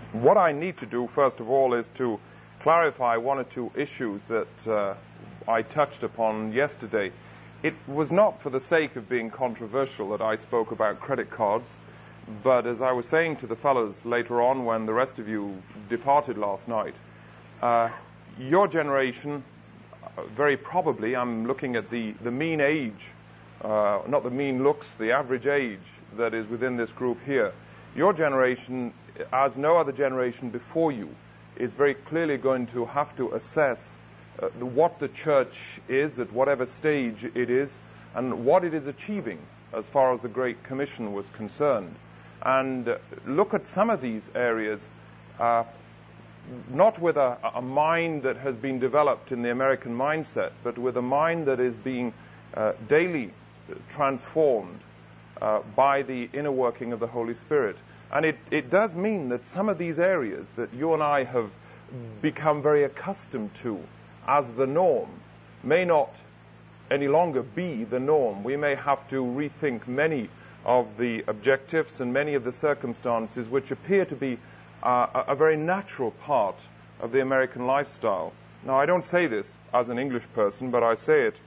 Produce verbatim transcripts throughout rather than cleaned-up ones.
What I need to do, first of all, is to clarify one or two issues that uh, I touched upon yesterday. It was not for the sake of being controversial that I spoke about credit cards, but as I was saying to the fellows later on when the rest of you departed last night, uh, your generation, uh, very probably, I'm looking at the, the mean age, uh, not the mean looks, the average age that is within this group here. Your generation, as no other generation before you, is very clearly going to have to assess uh, the, what the church is at whatever stage it is and what it is achieving as far as the Great Commission was concerned. And uh, look at some of these areas, uh, not with a, a mind that has been developed in the American mindset, but with a mind that is being uh, daily transformed uh, by the inner working of the Holy Spirit. And it, it does mean that some of these areas that you and I have become very accustomed to as the norm may not any longer be the norm. We may have to rethink many of the objectives and many of the circumstances which appear to be uh, a, a very natural part of the American lifestyle. Now, I don't say this as an English person, but I say it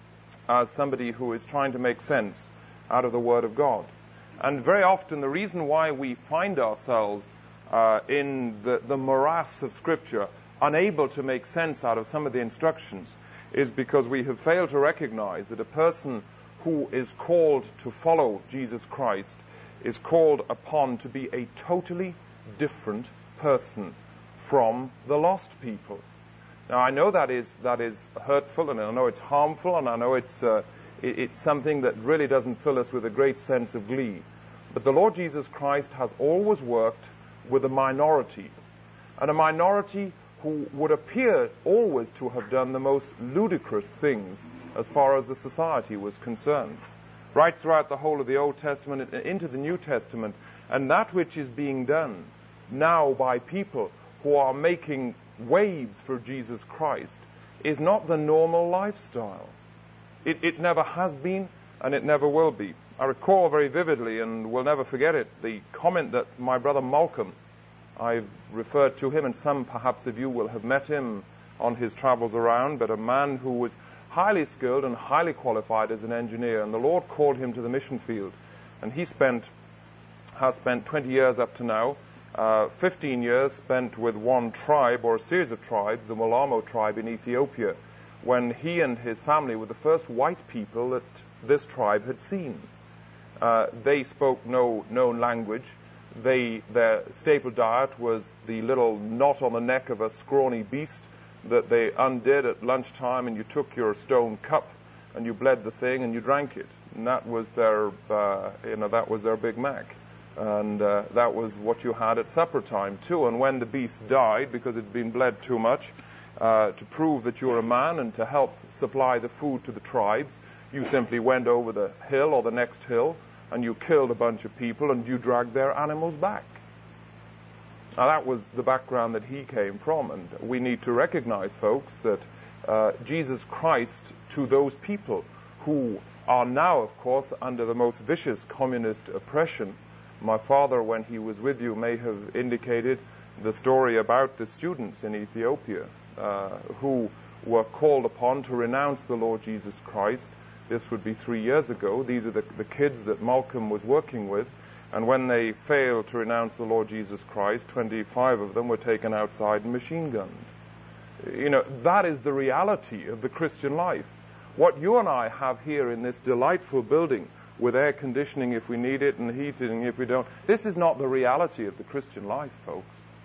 as somebody who is trying to make sense out of the Word of God. And very often the reason why we find ourselves uh, in the, the morass of Scripture, unable to make sense out of some of the instructions, is because we have failed to recognize that a person who is called to follow Jesus Christ is called upon to be a totally different person from the lost people. Now, I know that is that is hurtful, and I know it's harmful, and I know it's uh, it, it's something that really doesn't fill us with a great sense of glee. But the Lord Jesus Christ has always worked with a minority, and a minority who would appear always to have done the most ludicrous things as far as the society was concerned. Right throughout the whole of the Old Testament and into the New Testament, and that which is being done now by people who are making waves for Jesus Christ is not the normal lifestyle. It, it never has been, and it never will be. I recall very vividly, and will never forget it, the comment that my brother Malcolm, I've referred to him, and some perhaps of you will have met him on his travels around, but a man who was highly skilled and highly qualified as an engineer, and the Lord called him to the mission field. And he spent, has spent twenty years up to now, uh, fifteen years spent with one tribe, or a series of tribes, the Mulamo tribe in Ethiopia, when he and his family were the first white people that this tribe had seen. Uh, they spoke no known language. They, their staple diet was the little knot on the neck of a scrawny beast that they undid at lunchtime, and you took your stone cup and you bled the thing and you drank it. And that was their, uh, you know, that was their Big Mac. And uh, that was what you had at supper time too. And when the beast died, because it had been bled too much, uh, to prove that you were a man and to help supply the food to the tribes, you simply went over the hill or the next hill and you killed a bunch of people and you dragged their animals back. Now, that was the background that he came from, and we need to recognize, folks, that uh, Jesus Christ, to those people who are now, of course, under the most vicious communist oppression. My father, when he was with you, may have indicated the story about the students in Ethiopia uh, who were called upon to renounce the Lord Jesus Christ. This would be three years ago. These are the, the kids that Malcolm was working with. And when they failed to renounce the Lord Jesus Christ, twenty-five of them were taken outside and machine gunned. You know, that is the reality of the Christian life. What you and I have here in this delightful building, with air conditioning if we need it and heating if we don't, this is not the reality of the Christian life, folks.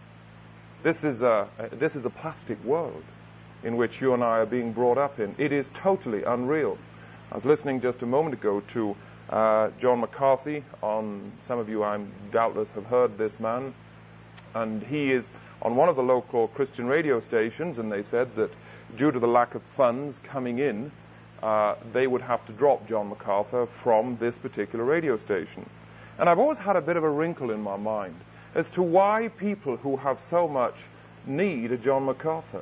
This is a, this is a plastic world in which you and I are being brought up in. It is totally unreal. I was listening just a moment ago to Uh, John McCarthy. On some of you, I'm doubtless have heard this man, and he is on one of the local Christian radio stations, and they said that due to the lack of funds coming in, uh, they would have to drop John MacArthur from this particular radio station. And I've always had a bit of a wrinkle in my mind as to why people who have so much need a John MacArthur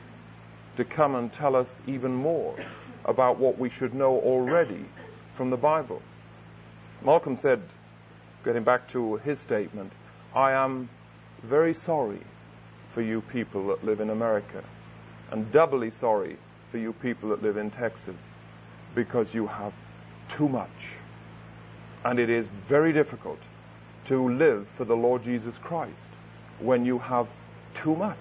to come and tell us even more about what we should know already from the Bible. Malcolm said, getting back to his statement, I am very sorry for you people that live in America, and doubly sorry for you people that live in Texas, because you have too much. And it is very difficult to live for the Lord Jesus Christ when you have too much.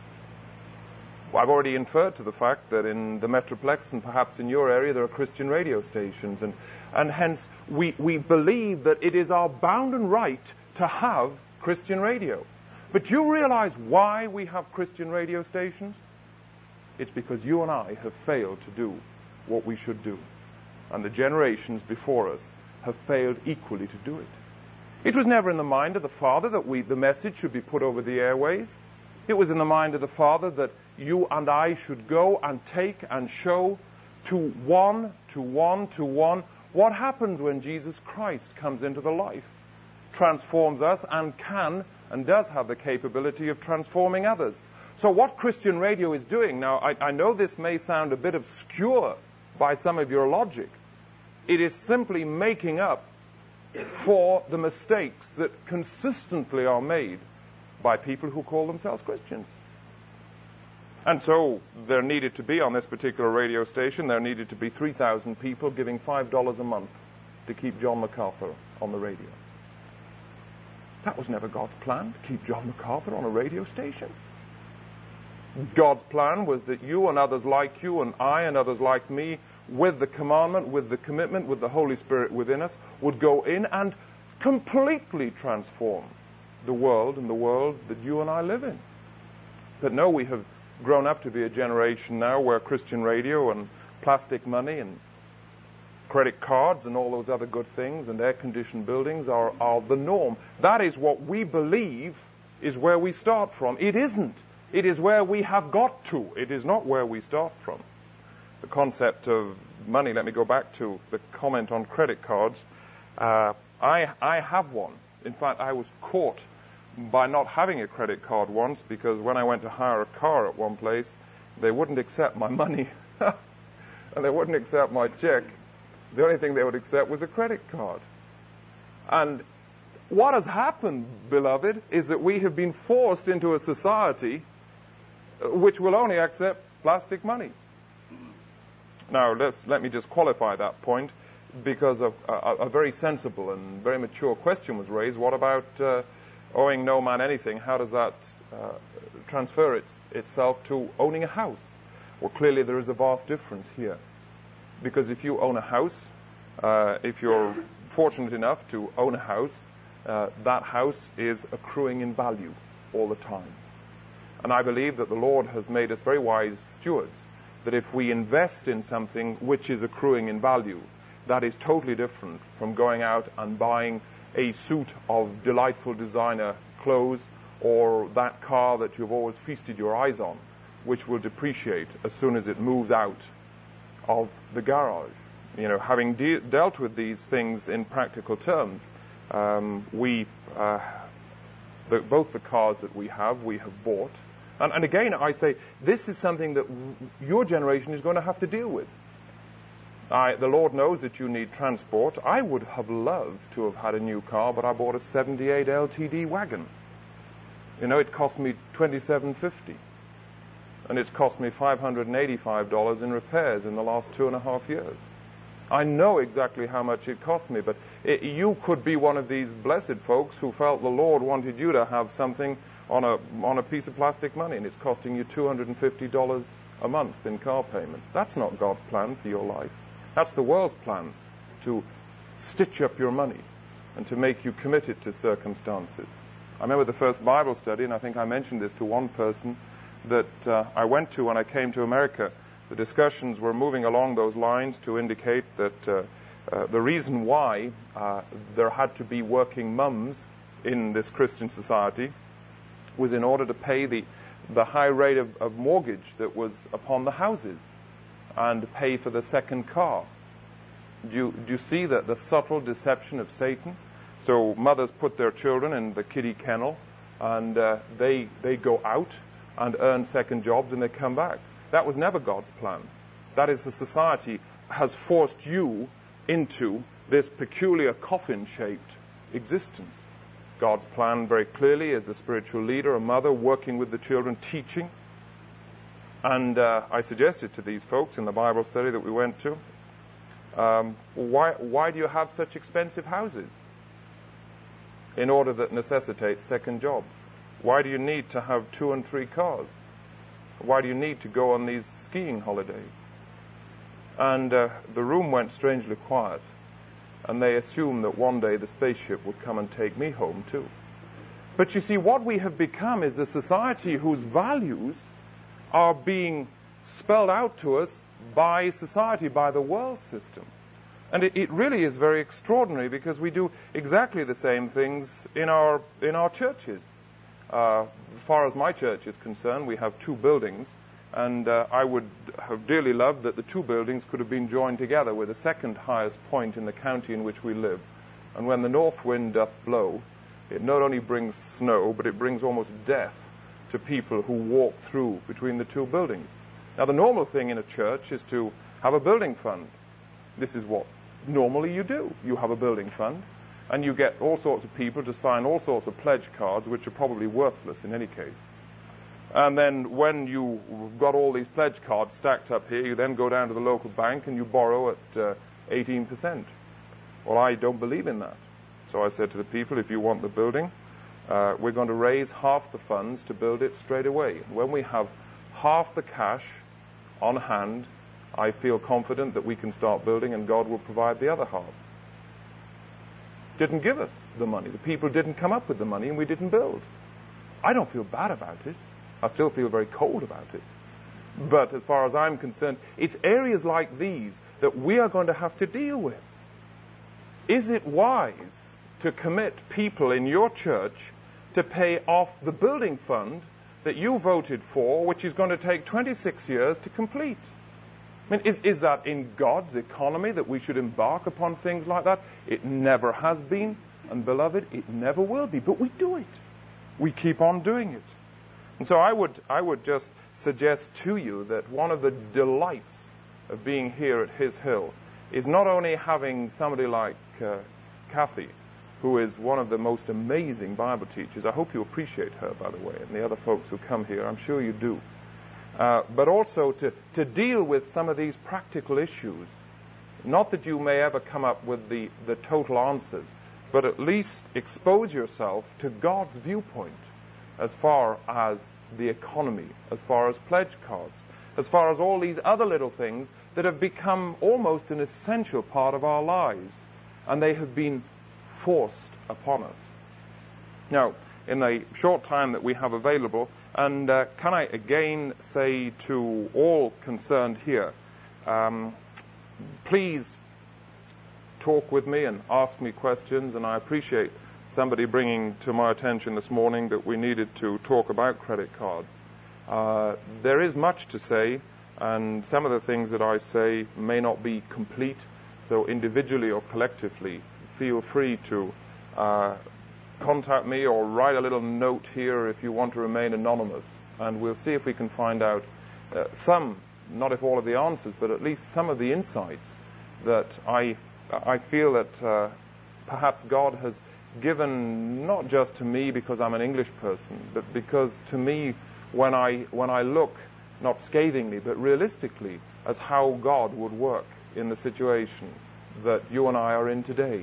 Well, I've already inferred to the fact that in the Metroplex and perhaps in your area there are Christian radio stations, and, and hence we, we believe that it is our bound and right to have Christian radio. But do you realize why we have Christian radio stations? It's because you and I have failed to do what we should do. And the generations before us have failed equally to do it. It was never in the mind of the Father that we, the message should be put over the airways. It was in the mind of the Father that you and I should go and take and show to one, to one, to one. What happens when Jesus Christ comes into the life? Transforms us and can and does have the capability of transforming others. So what Christian radio is doing, now I, I know this may sound a bit obscure by some of your logic. It is simply making up for the mistakes that consistently are made by people who call themselves Christians. And so there needed to be, on this particular radio station, there needed to be three thousand people giving five dollars a month to keep John MacArthur on the radio. That was never God's plan, to keep John MacArthur on a radio station. God's plan was that you and others like you and I and others like me, with the commandment, with the commitment, with the Holy Spirit within us, would go in and completely transform the world and the world that you and I live in. But no, we have grown up to be a generation now where Christian radio and plastic money and credit cards and all those other good things and air-conditioned buildings are, are the norm. That is what we believe is where we start from. It isn't. It is where we have got to. It is not where we start from. The concept of money, let me go back to the comment on credit cards. Uh, I, I have one. In fact, I was caught by not having a credit card once, because when I went to hire a car at one place, they wouldn't accept my money and they wouldn't accept my check. The only thing they would accept was a credit card. And what has happened, beloved, is that we have been forced into a society which will only accept plastic money. Now, let's, let me just qualify that point, because a, a, a very sensible and very mature question was raised. What about uh, owing no man anything? How does that uh, transfer its, itself to owning a house? Well, clearly there is a vast difference here. Because if you own a house, uh, if you're fortunate enough to own a house, uh, that house is accruing in value all the time. And I believe that the Lord has made us very wise stewards, that if we invest in something which is accruing in value, that is totally different from going out and buying a suit of delightful designer clothes or that car that you've always feasted your eyes on, which will depreciate as soon as it moves out of the garage. You know, having de- dealt with these things in practical terms, um, we, uh, the, both the cars that we have, we have bought. And, and again, I say, this is something that w- your generation is going to have to deal with. I, the Lord knows that you need transport. I would have loved to have had a new car, but I bought a seventy-eight L T D wagon. You know, it cost me twenty-seven fifty. And it's cost me five hundred eighty-five dollars in repairs in the last two and a half years. I know exactly how much it cost me, but it, you could be one of these blessed folks who felt the Lord wanted you to have something on a on a piece of plastic money, and it's costing you two hundred fifty dollars a month in car payment. That's not God's plan for your life. That's the world's plan, to stitch up your money and to make you committed to circumstances. I remember the first Bible study, and I think I mentioned this to one person, that uh, I went to when I came to America. The discussions were moving along those lines to indicate that uh, uh, the reason why uh, there had to be working mums in this Christian society was in order to pay the, the high rate of, of mortgage that was upon the houses and pay for the second car. Do you, do you see the, the subtle deception of Satan? So mothers put their children in the kiddie kennel, and uh, they they go out and earn second jobs, and they come back. That was never God's plan. That is, the society has forced you into this peculiar coffin-shaped existence. God's plan very clearly as a spiritual leader, a mother working with the children, teaching. And uh, I suggested to these folks in the Bible study that we went to, um, why, why do you have such expensive houses in order that necessitates second jobs? Why do you need to have two and three cars? Why do you need to go on these skiing holidays? And uh, the room went strangely quiet, and they assumed that one day the spaceship would come and take me home too. But you see, what we have become is a society whose values are being spelled out to us by society, by the world system. And it, it really is very extraordinary, because we do exactly the same things in our in our churches. Uh, as far as my church is concerned, we have two buildings, and uh, I would have dearly loved that the two buildings could have been joined together with the second highest point in the county in which we live. And when the north wind doth blow, it not only brings snow, but it brings almost death to people who walk through between the two buildings. Now, the normal thing in a church is to have a building fund. This is what normally you do. You have a building fund, and you get all sorts of people to sign all sorts of pledge cards, which are probably worthless in any case. And then when you've got all these pledge cards stacked up here, you then go down to the local bank and you borrow at uh, eighteen percent. Well, I don't believe in that. So I said to the people, if you want the building, uh, we're going to raise half the funds to build it straight away. When we have half the cash on hand, I feel confident that we can start building, and God will provide the other half. Didn't give us the money. The people didn't come up with the money, and we didn't build. I don't feel bad about it. I still feel very cold about it. But as far as I'm concerned, it's areas like these that we are going to have to deal with. Is it wise to commit people in your church to pay off the building fund that you voted for, which is going to take twenty-six years to complete? I mean, is, is that in God's economy that we should embark upon things like that? It never has been, and beloved, it never will be. But we do it. We keep on doing it. And so I would, I would just suggest to you that one of the delights of being here at His Hill is not only having somebody like uh, Kathy, who is one of the most amazing Bible teachers. I hope you appreciate her, by the way, and the other folks who come here. I'm sure you do. Uh, but also to, to deal with some of these practical issues. Not that you may ever come up with the, the total answers, but at least expose yourself to God's viewpoint as far as the economy, as far as pledge cards, as far as all these other little things that have become almost an essential part of our lives, and they have been forced upon us. Now, in the short time that we have available, and uh, can I again say to all concerned here, um, please talk with me and ask me questions, and I appreciate somebody bringing to my attention this morning that we needed to talk about credit cards. Uh, there is much to say, and some of the things that I say may not be complete, so individually or collectively, feel free to uh, contact me or write a little note here if you want to remain anonymous, and we'll see if we can find out uh, some, not if all of the answers, but at least some of the insights that I I feel that uh, perhaps God has given not just to me because I'm an English person, but because to me when I when I look, not scathingly, but realistically, as how God would work in the situation that you and I are in today,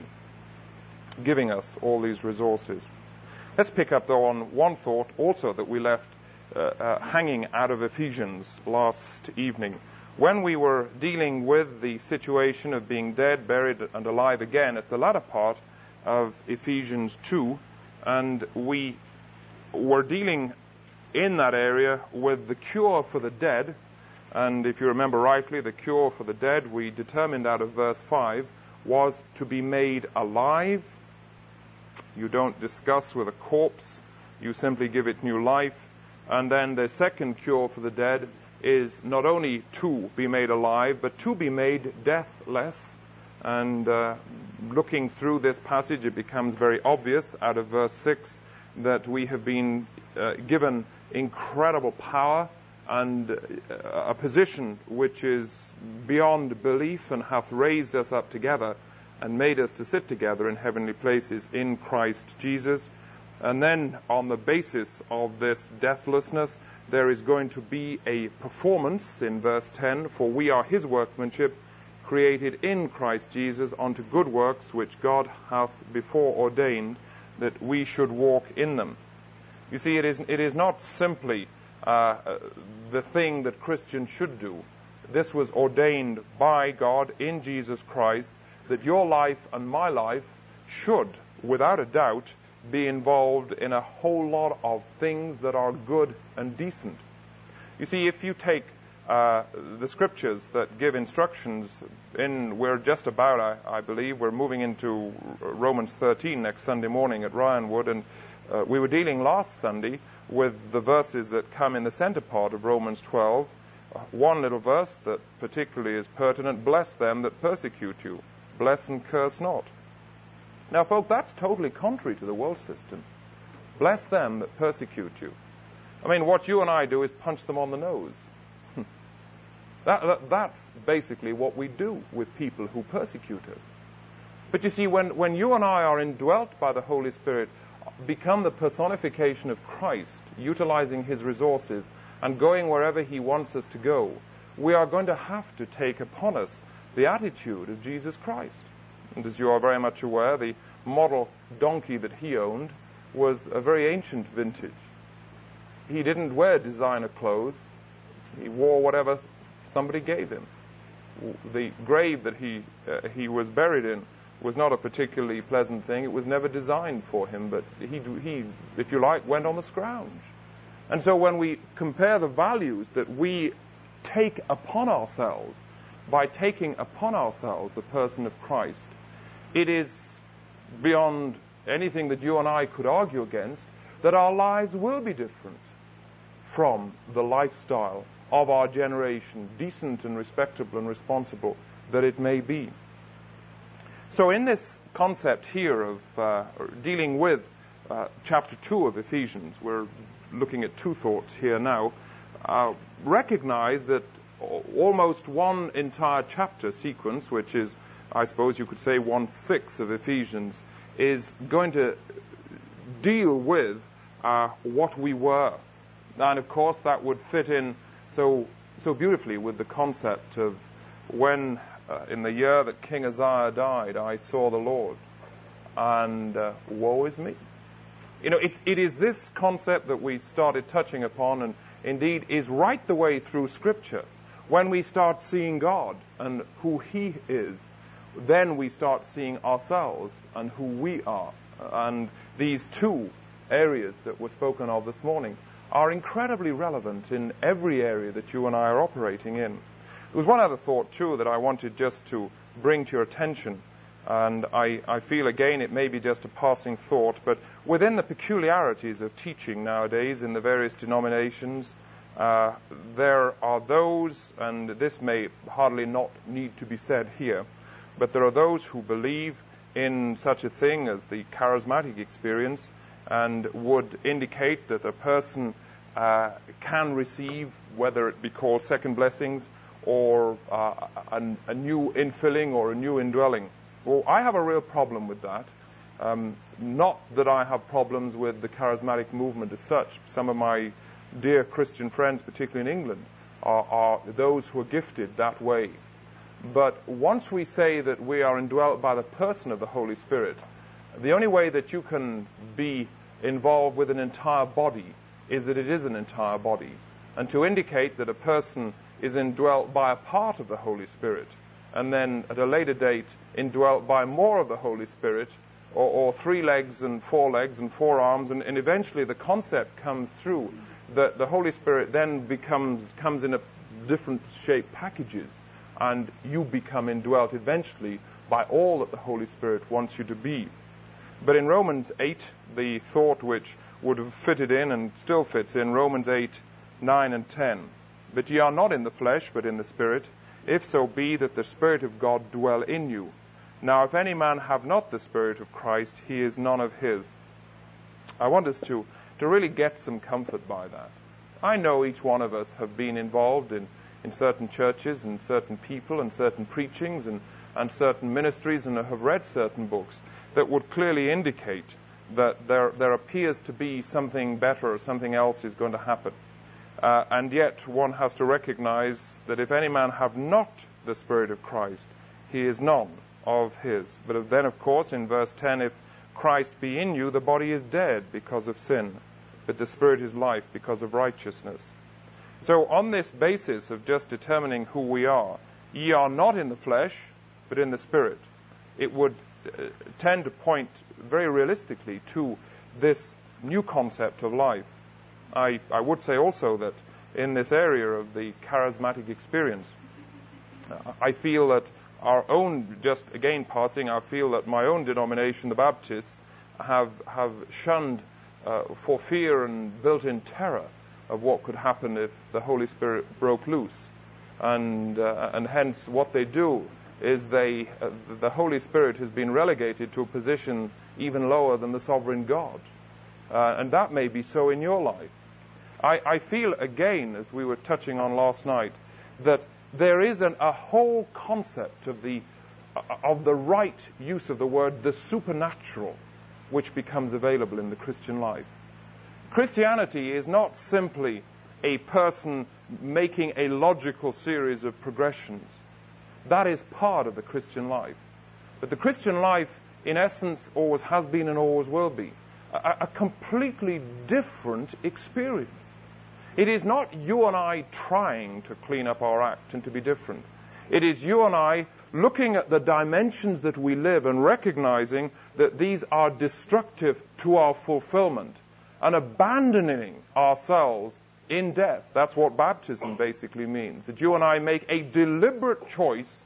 giving us all these resources. Let's pick up, though, on one thought also that we left uh, uh, hanging out of Ephesians last evening. When we were dealing with the situation of being dead, buried, and alive again at the latter part of Ephesians two, and we were dealing in that area with the cure for the dead, and if you remember rightly, the cure for the dead, we determined out of verse five, was to be made alive. You don't discuss with a corpse, you simply give it new life. And then the second cure for the dead is not only to be made alive, but to be made deathless. And uh, looking through this passage, it becomes very obvious out of verse six that we have been uh, given incredible power and uh, a position which is beyond belief, and hath raised us up together and made us to sit together in heavenly places in Christ Jesus. And then on the basis of this deathlessness, there is going to be a performance in verse ten, for we are his workmanship, created in Christ Jesus unto good works, which God hath before ordained that we should walk in them. You see, it is, it is not simply uh, the thing that Christians should do. This was ordained by God in Jesus Christ, that your life and my life should, without a doubt, be involved in a whole lot of things that are good and decent. You see, if you take uh, the scriptures that give instructions, in we're just about, I, I believe, we're moving into Romans thirteen next Sunday morning at Ryanwood, and uh, we were dealing last Sunday with the verses that come in the center part of Romans twelve. Uh, one little verse that particularly is pertinent: bless them that persecute you, bless and curse not. Now, folk, that's totally contrary to the world system. Bless them that persecute you. I mean, what you and I do is punch them on the nose. that, that, that's basically what we do with people who persecute us. But you see, when, when you and I are indwelt by the Holy Spirit, become the personification of Christ, utilizing his resources and going wherever he wants us to go, we are going to have to take upon us the attitude of Jesus Christ. And as you are very much aware, the model donkey that he owned was a very ancient vintage. He didn't wear designer clothes. He wore whatever somebody gave him. The grave that he uh, he was buried in was not a particularly pleasant thing. It was never designed for him, but he, he, if you like, went on the scrounge. And so when we compare the values that we take upon ourselves by taking upon ourselves the person of Christ, it is beyond anything that you and I could argue against that our lives will be different from the lifestyle of our generation, decent and respectable and responsible that it may be. So in this concept here of uh, dealing with uh, chapter two of Ephesians, we're looking at two thoughts here now, uh, recognize that almost one entire chapter sequence, which is, I suppose you could say, one-sixth of Ephesians, is going to deal with uh, what we were. And, of course, that would fit in so so beautifully with the concept of when, uh, in the year that King Uzziah died, I saw the Lord, and uh, woe is me. You know, it's, it is this concept that we started touching upon, and indeed is right the way through Scripture. When we start seeing God and who he is, then we start seeing ourselves and who we are. And these two areas that were spoken of this morning are incredibly relevant in every area that you and I are operating in. There was one other thought, too, that I wanted just to bring to your attention. And I, I feel, again, it may be just a passing thought, but within the peculiarities of teaching nowadays in the various denominations, uh, there are those, and this may hardly not need to be said here, but there are those who believe in such a thing as the charismatic experience and would indicate that a person uh, can receive, whether it be called second blessings or uh, a, a new infilling or a new indwelling. Well, I have a real problem with that. Um, not that I have problems with the charismatic movement as such. Some of my dear Christian friends, particularly in England, are, are those who are gifted that way. But once we say that we are indwelt by the person of the Holy Spirit, the only way that you can be involved with an entire body is that it is an entire body. And to indicate that a person is indwelt by a part of the Holy Spirit, and then at a later date indwelt by more of the Holy Spirit, or, or three legs and four legs and four arms, and, and eventually the concept comes through that the Holy Spirit then becomes comes in a different shaped packages, and you become indwelt eventually by all that the Holy Spirit wants you to be. But in Romans eight, the thought which would have fitted in and still fits in, Romans eight, nine and ten. But ye are not in the flesh, but in the Spirit, if so be that the Spirit of God dwell in you. Now if any man have not the Spirit of Christ, he is none of his. I want us to, to really get some comfort by that. I know each one of us have been involved in, in certain churches and certain people and certain preachings and, and certain ministries, and have read certain books that would clearly indicate that there, there appears to be something better, something else is going to happen. Uh, and yet one has to recognize that if any man have not the Spirit of Christ, he is none of his. But then, of course, in verse ten, if Christ be in you, the body is dead because of sin, but the Spirit is life because of righteousness. So on this basis of just determining who we are, ye are not in the flesh, but in the Spirit, it would uh, tend to point very realistically to this new concept of life. I, I would say also that in this area of the charismatic experience, uh, I feel that our own, just again passing, I feel that my own denomination, the Baptists, have, have shunned uh, for fear and built-in terror of what could happen if the Holy Spirit broke loose. And, uh, and hence what they do is they, uh, the Holy Spirit has been relegated to a position even lower than the sovereign God. Uh, and that may be so in your life. I, I feel again, as we were touching on last night, that there is an, a whole concept of the, uh, of the right use of the word, the supernatural, which becomes available in the Christian life. Christianity is not simply a person making a logical series of progressions. That is part of the Christian life. But the Christian life, in essence, always has been and always will be a, a completely different experience. It is not you and I trying to clean up our act and to be different. It is you and I looking at the dimensions that we live and recognizing that these are destructive to our fulfillment and abandoning ourselves in death. That's what baptism basically means. That you and I make a deliberate choice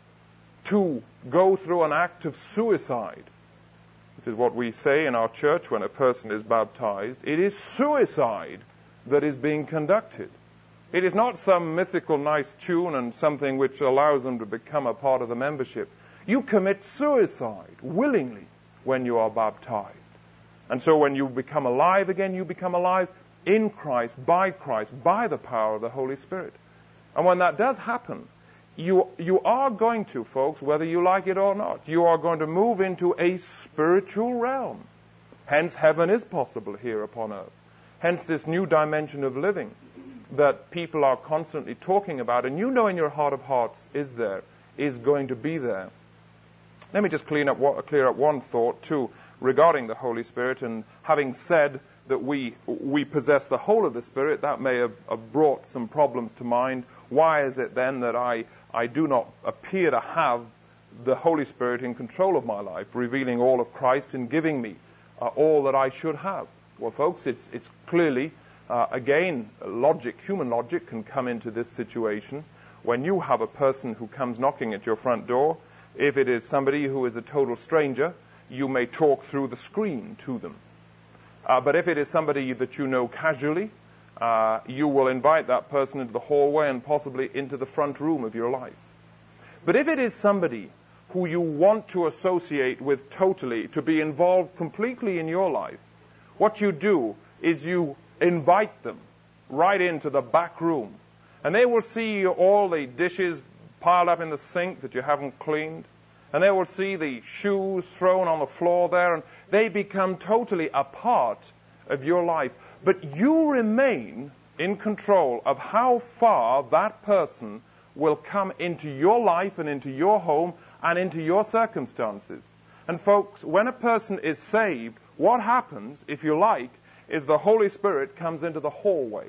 to go through an act of suicide. This is what we say in our church when a person is baptized. It is suicide that is being conducted. It is not some mythical nice tune and something which allows them to become a part of the membership. You commit suicide willingly when you are baptized. And so when you become alive again, you become alive in Christ, by Christ, by the power of the Holy Spirit. And when that does happen, you, you are going to, folks, whether you like it or not, you are going to move into a spiritual realm. Hence, heaven is possible here upon earth. Hence, this new dimension of living that people are constantly talking about, and you know in your heart of hearts is there, is going to be there. Let me just clean up, clear up one thought, too, regarding the Holy Spirit. And having said that we we possess the whole of the Spirit, that may have, have brought some problems to mind. Why is it then that I, I do not appear to have the Holy Spirit in control of my life, revealing all of Christ and giving me uh, all that I should have? Well, folks, it's, it's clearly, uh, again, logic, human logic can come into this situation. When you have a person who comes knocking at your front door, if it is somebody who is a total stranger, you may talk through the screen to them. Uh, but if it is somebody that you know casually, uh, you will invite that person into the hallway and possibly into the front room of your life. But if it is somebody who you want to associate with totally, to be involved completely in your life, what you do is you invite them right into the back room. And they will see all the dishes piled up in the sink that you haven't cleaned. And they will see the shoes thrown on the floor there. And they become totally a part of your life. But you remain in control of how far that person will come into your life and into your home and into your circumstances. And folks, when a person is saved, what happens, if you like, is the Holy Spirit comes into the hallway.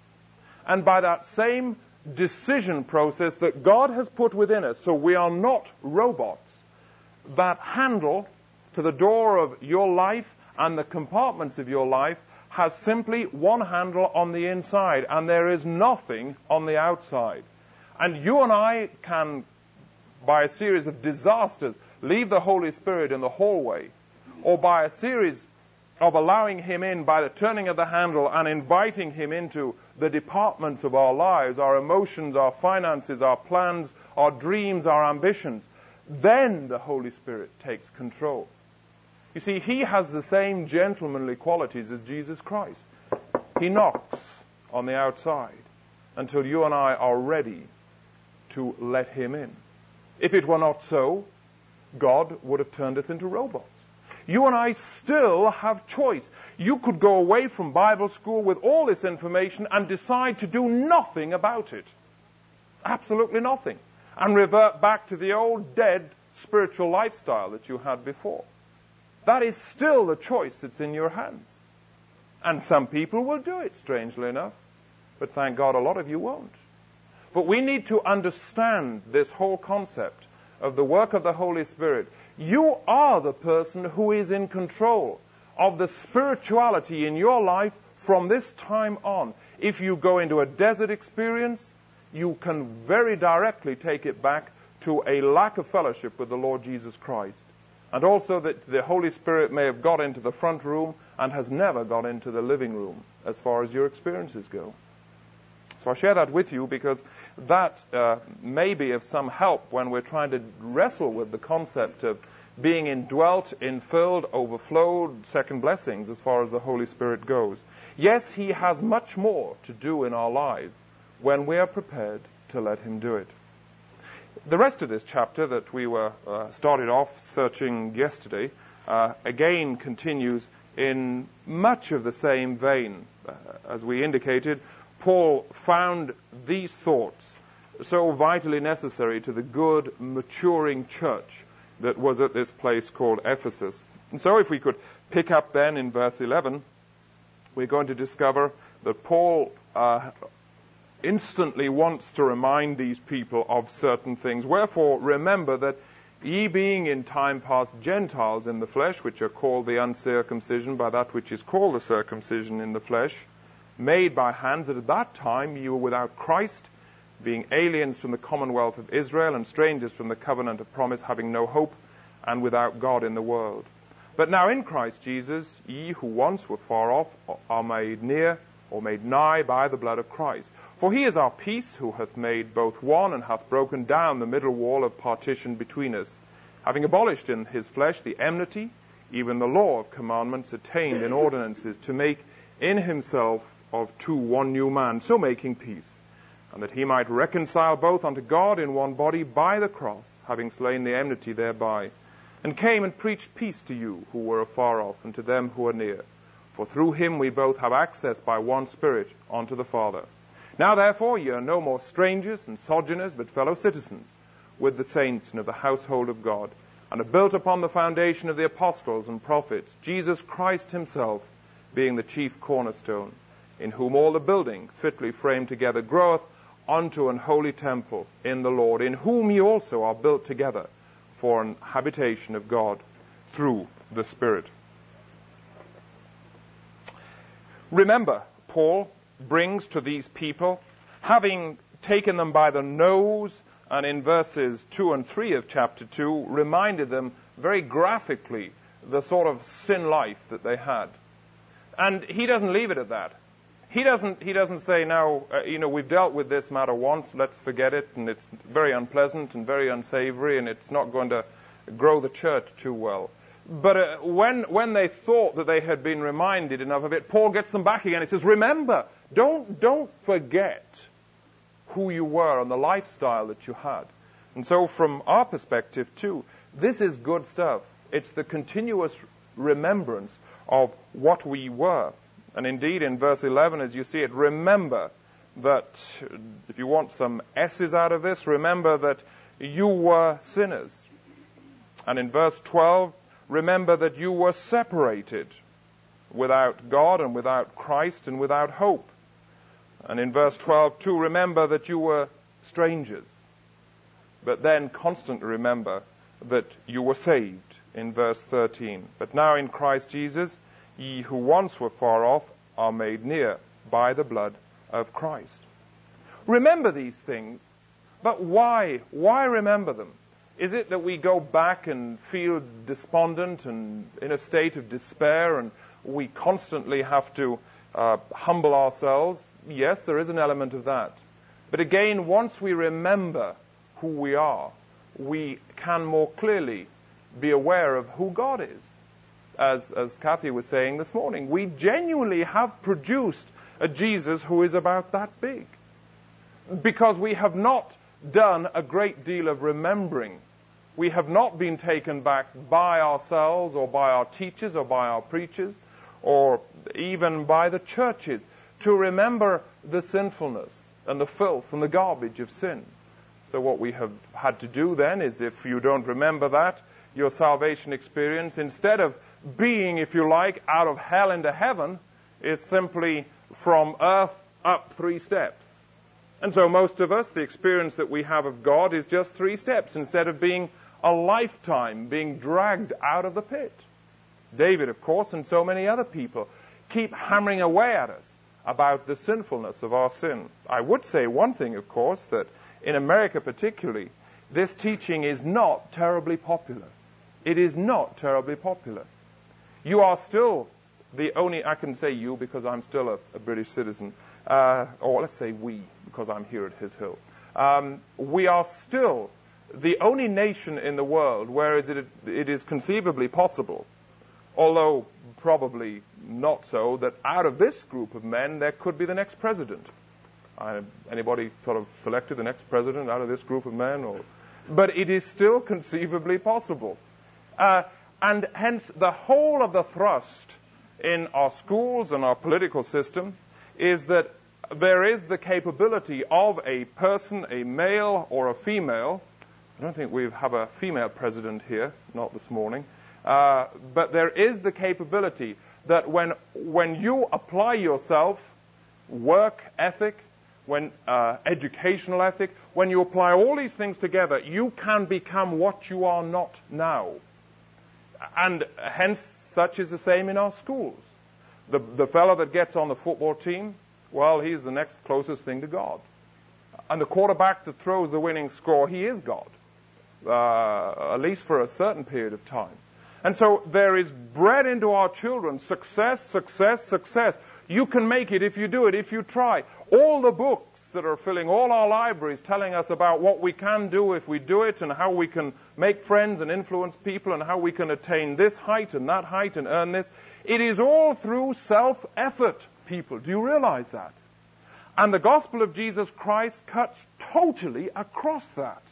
And by that same decision process that God has put within us, so we are not robots, that handle to the door of your life and the compartments of your life has simply one handle on the inside, and there is nothing on the outside. And you and I can, by a series of disasters, leave the Holy Spirit in the hallway, or by a series of allowing him in by the turning of the handle and inviting him into the departments of our lives, our emotions, our finances, our plans, our dreams, our ambitions. Then the Holy Spirit takes control. You see, he has the same gentlemanly qualities as Jesus Christ. He knocks on the outside until you and I are ready to let him in. If it were not so, God would have turned us into robots. You and I still have choice. You could go away from Bible school with all this information and decide to do nothing about it. Absolutely nothing. And revert back to the old dead spiritual lifestyle that you had before. That is still the choice that's in your hands. And some people will do it, strangely enough. But thank God a lot of you won't. But we need to understand this whole concept of the work of the Holy Spirit. You are the person who is in control of the spirituality in your life from this time on. If you go into a desert experience, you can very directly take it back to a lack of fellowship with the Lord Jesus Christ. And also that the Holy Spirit may have got into the front room and has never got into the living room as far as your experiences go. So I share that with you because that uh, may be of some help when we're trying to wrestle with the concept of being indwelt, infilled, overflowed, second blessings as far as the Holy Spirit goes. Yes, He has much more to do in our lives when we are prepared to let Him do it. The rest of this chapter that we were uh, started off searching yesterday uh, again continues in much of the same vein. Uh, as we indicated, Paul found these thoughts so vitally necessary to the good, maturing church that was at this place called Ephesus. And so if we could pick up then in verse eleven, we're going to discover that Paul uh, instantly wants to remind these people of certain things. Wherefore, remember that ye being in time past Gentiles in the flesh, which are called the uncircumcision by that which is called the circumcision in the flesh, made by hands, that at that time ye were without Christ, being aliens from the commonwealth of Israel and strangers from the covenant of promise, having no hope and without God in the world. But now in Christ Jesus, ye who once were far off are made near or made nigh by the blood of Christ. For he is our peace, who hath made both one, and hath broken down the middle wall of partition between us, having abolished in his flesh the enmity, even the law of commandments attained in ordinances, to make in himself of two one new man, so making peace, and that he might reconcile both unto God in one body by the cross, having slain the enmity thereby, and came and preached peace to you who were afar off, and to them who are near. For through him we both have access by one Spirit unto the Father. Now therefore ye are no more strangers and sojourners, but fellow citizens with the saints and of the household of God, and are built upon the foundation of the apostles and prophets, Jesus Christ himself being the chief cornerstone, in whom all the building, fitly framed together, groweth unto an holy temple in the Lord, in whom ye also are built together for an habitation of God through the Spirit. Remember, Paul brings to these people, having taken them by the nose, and in verses two and three of chapter two, reminded them very graphically the sort of sin life that they had. And he doesn't leave it at that. He doesn't, he doesn't say, now, uh, you know, we've dealt with this matter once, let's forget it, and it's very unpleasant and very unsavory, and it's not going to grow the church too well. But uh, when when they thought that they had been reminded enough of it, Paul gets them back again. He says, remember, don't don't forget who you were and the lifestyle that you had. And so from our perspective, too, this is good stuff. It's the continuous remembrance of what we were. And indeed, in verse eleven, as you see it, remember that, if you want some S's out of this, remember that you were sinners. And in verse twelve, remember that you were separated without God and without Christ and without hope. And in verse twelve, too, remember that you were strangers. But then constantly remember that you were saved in verse thirteen. But now in Christ Jesus, ye who once were far off are made near by the blood of Christ. Remember these things, but why? Why remember them? Is it that we go back and feel despondent and in a state of despair and we constantly have to uh, humble ourselves? Yes, there is an element of that. But again, once we remember who we are, we can more clearly be aware of who God is. As, as Kathy was saying this morning, we genuinely have produced a Jesus who is about that big. Because we have not done a great deal of remembering We have not been taken back by ourselves or by our teachers or by our preachers or even by the churches to remember the sinfulness and the filth and the garbage of sin. So what we have had to do then is, if you don't remember that, your salvation experience, instead of being, if you like, out of hell into heaven, is simply from earth up three steps. And so most of us, the experience that we have of God is just three steps, instead of being a lifetime being dragged out of the pit. David, of course, and so many other people keep hammering away at us about the sinfulness of our sin. I would say one thing, of course, that in America particularly, this teaching is not terribly popular. It is not terribly popular. You are still the only, I can say you because I'm still a, a British citizen, uh, or let's say we, because I'm here at His Hill. Um, we are still the only nation in the world where it, it is conceivably possible, although probably not so, that out of this group of men there could be the next president. Uh, anybody sort of selected the next president out of this group of men? Or, but it is still conceivably possible. Uh, and hence the whole of the thrust in our schools and our political system is that there is the capability of a person, a male or a female. I don't think we have a female president here, not this morning. Uh, but there is the capability that when when you apply yourself, work ethic, when uh, educational ethic, when you apply all these things together, you can become what you are not now. And hence, such is the same in our schools. The, the fellow that gets on the football team, well, he's the next closest thing to God. And the quarterback that throws the winning score, he is God, uh, at least for a certain period of time. And so there is bred into our children success, success, success. You can make it if you do it, if you try. All the books that are filling all our libraries telling us about what we can do if we do it, and how we can make friends and influence people, and how we can attain this height and that height and earn this. It is all through self-effort, people. Do you realize that? And the gospel of Jesus Christ cuts totally across that.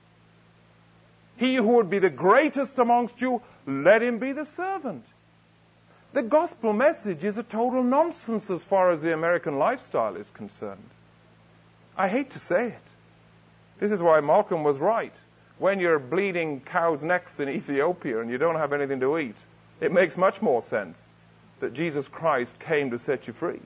He who would be the greatest amongst you, let him be the servant. The gospel message is a total nonsense as far as the American lifestyle is concerned. I hate to say it. This is why Malcolm was right. When you're bleeding cows' necks in Ethiopia and you don't have anything to eat, it makes much more sense that Jesus Christ came to set you free.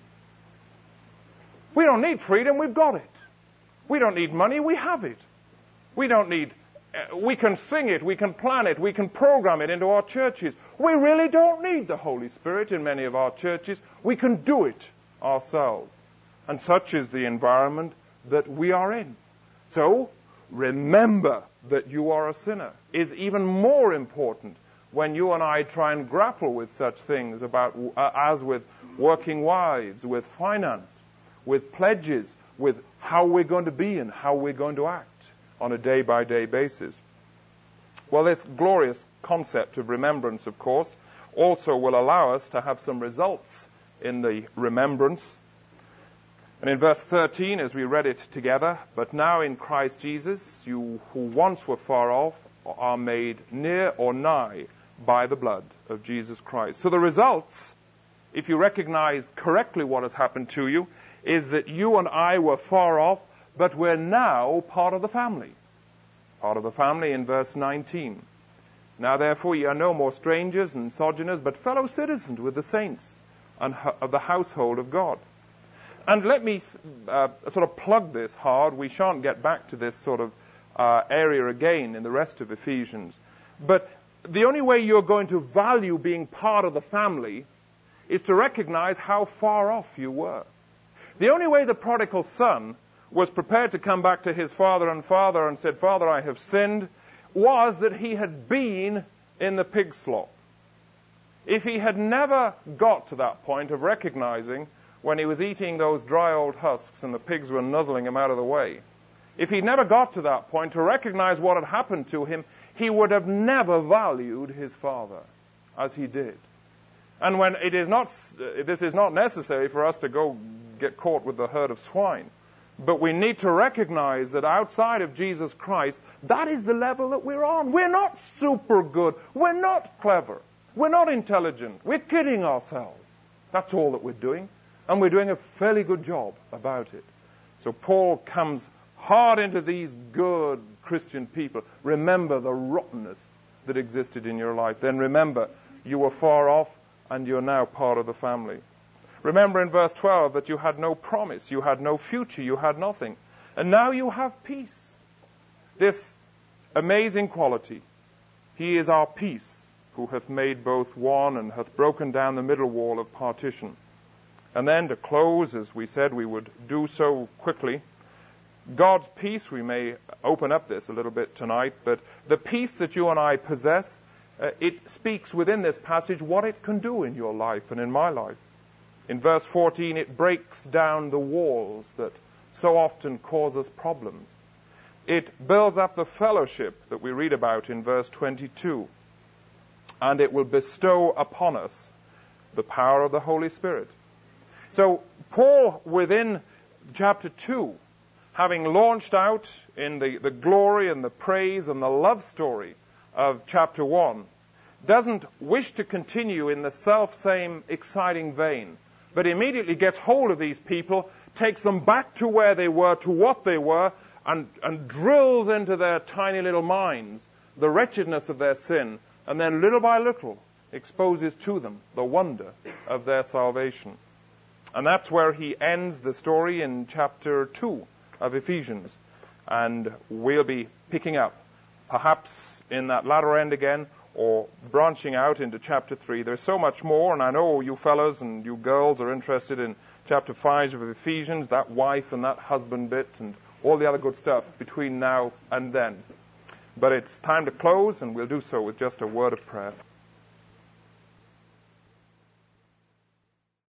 We don't need freedom, we've got it. We don't need money, we have it. We don't need We can sing it, we can plan it, we can program it into our churches. We really don't need the Holy Spirit in many of our churches. We can do it ourselves. And such is the environment that we are in. So, remember that you are a sinner is even more important when you and I try and grapple with such things about uh, as with working wives, with finance, with pledges, with how we're going to be and how we're going to act on a day-by-day basis. Well, this glorious concept of remembrance, of course, also will allow us to have some results in the remembrance. And in verse thirteen, as we read it together, but now in Christ Jesus, you who once were far off are made near or nigh by the blood of Jesus Christ. So the results, if you recognize correctly what has happened to you, is that you and I were far off, but we're now part of the family. Part of the family in verse nineteen. Now therefore ye are no more strangers and sojourners, but fellow citizens with the saints and of the household of God. And let me uh, sort of plug this hard. We shan't get back to this sort of uh, area again in the rest of Ephesians. But the only way you're going to value being part of the family is to recognize how far off you were. The only way the prodigal son was prepared to come back to his father and father and said, Father, I have sinned, was that he had been in the pig slop. If he had never got to that point of recognizing when he was eating those dry old husks and the pigs were nuzzling him out of the way, if he never got to that point to recognize what had happened to him, he would have never valued his father as he did. And when it is not, this is not necessary for us to go get caught with the herd of swine. But we need to recognize that outside of Jesus Christ, that is the level that we're on. We're not super good. We're not clever. We're not intelligent. We're kidding ourselves. That's all that we're doing. And we're doing a fairly good job about it. So Paul comes hard into these good Christian people. Remember the rottenness that existed in your life. Then remember, you were far off and you're now part of the family. Remember in verse twelve that you had no promise, you had no future, you had nothing. And now you have peace. This amazing quality. He is our peace, who hath made both one and hath broken down the middle wall of partition. And then to close, as we said we would do so quickly, God's peace, we may open up this a little bit tonight, but the peace that you and I possess, uh, it speaks within this passage what it can do in your life and in my life. In verse fourteen, it breaks down the walls that so often cause us problems. It builds up the fellowship that we read about in verse twenty-two. And it will bestow upon us the power of the Holy Spirit. So Paul, within chapter two, having launched out in the, the glory and the praise and the love story of chapter one, doesn't wish to continue in the self-same exciting vein, but immediately gets hold of these people, takes them back to where they were, to what they were, and, and drills into their tiny little minds the wretchedness of their sin, and then little by little exposes to them the wonder of their salvation. And that's where he ends the story in chapter two of Ephesians. And we'll be picking up, perhaps in that latter end again, or branching out into chapter three. There's so much more, and I know you fellas and you girls are interested in chapter five of Ephesians, that wife and that husband bit, and all the other good stuff between now and then. But it's time to close, and we'll do so with just a word of prayer.